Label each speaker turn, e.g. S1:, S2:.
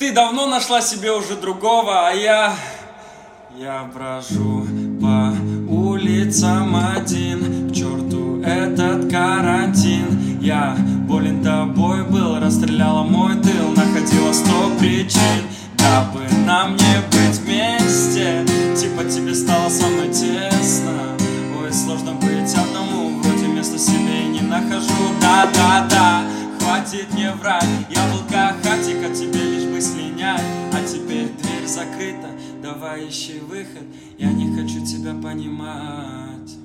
S1: Ты давно нашла себе уже другого, а я брожу по улицам один. К черту этот карантин. Я болен тобой был, расстреляла мой тыл, находила 100 причин, дабы нам не быть вместе. Типа тебе стало со мной тесно. Ой, сложно быть одному, вроде места себе не нахожу. Да-да-да, хватит мне врать. Я был как хатик, а тебе лишь бы слинять. А теперь дверь закрыта, давай ищи выход. Я не хочу тебя понимать.